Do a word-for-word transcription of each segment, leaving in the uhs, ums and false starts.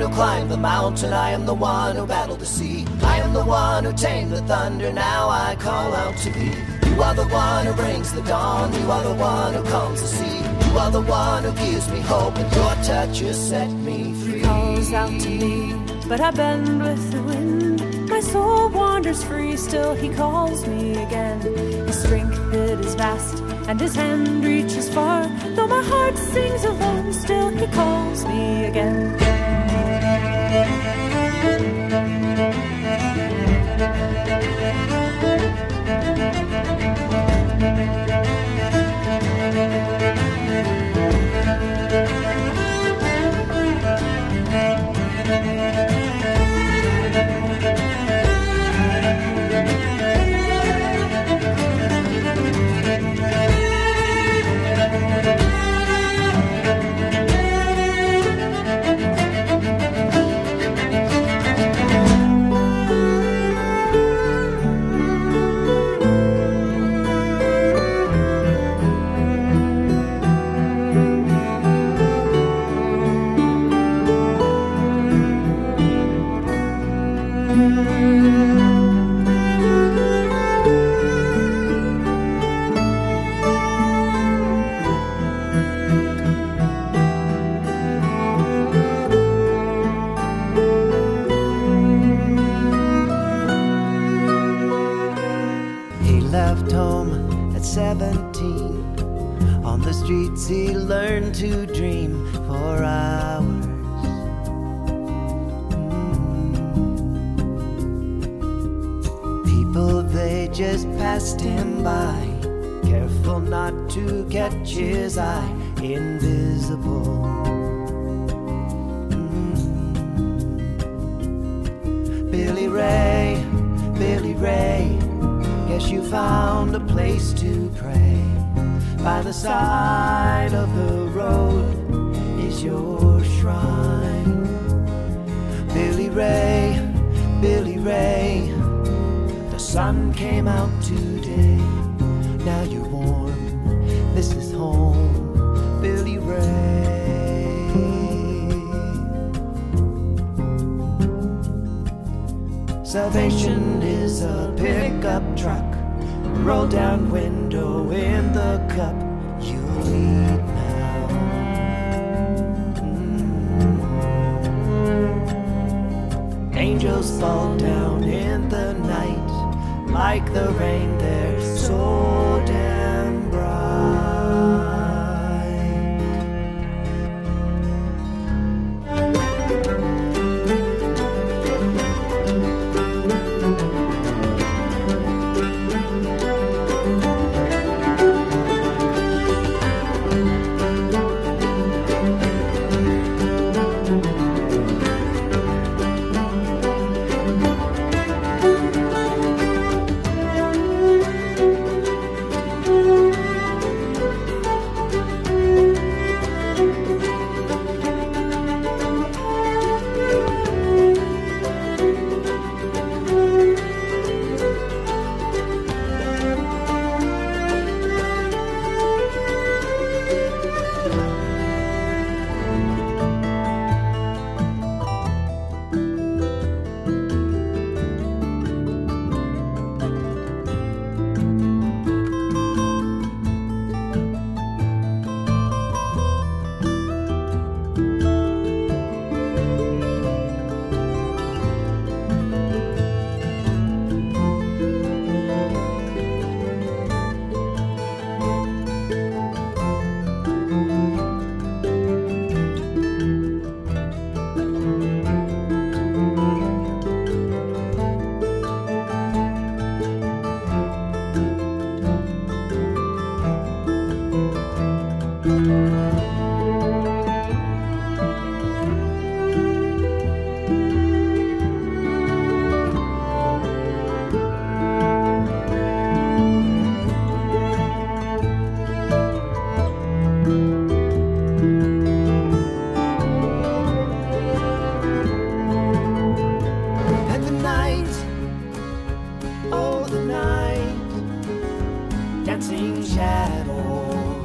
who climbed the mountain, I am the one who battled the sea. I am the one who tamed the thunder, now I call out to thee. You are the one who brings the dawn, you are the one who calms the sea. You are the one who gives me hope, and your touch has set me free. He calls out to me, but I bend with the wind. My soul wanders free, still he calls me again. His strength, it is vast, and his hand reaches far. Though my heart sings alone, still he calls me again. He learned to dream for hours. Mm. People, they just passed him by, careful not to catch his eye, invisible. Mm. Billy Ray, Billy Ray, guess you found a place to pray. By the side of the road is your shrine. Billy Ray, Billy Ray, the sun came out today. Now you're warm, this is home, Billy Ray. Salvation is a pickup truck, roll down window in the cup you lead now. Mm. Angels fall down in the night, like the rain, they're so damn bright.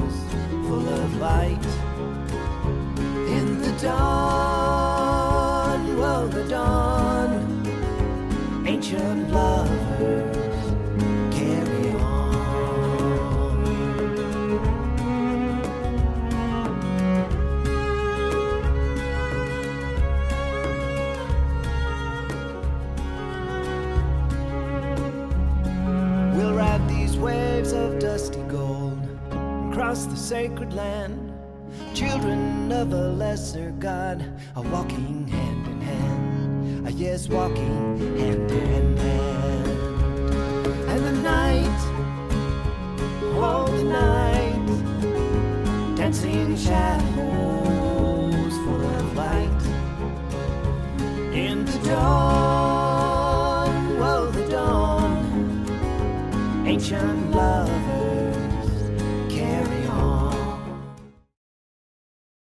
dawn sacred land, children of a lesser God are walking hand in hand, ah, yes, walking hand in hand. And the night, oh the night, dancing shadows full of light. In the dawn, oh the dawn, ancient love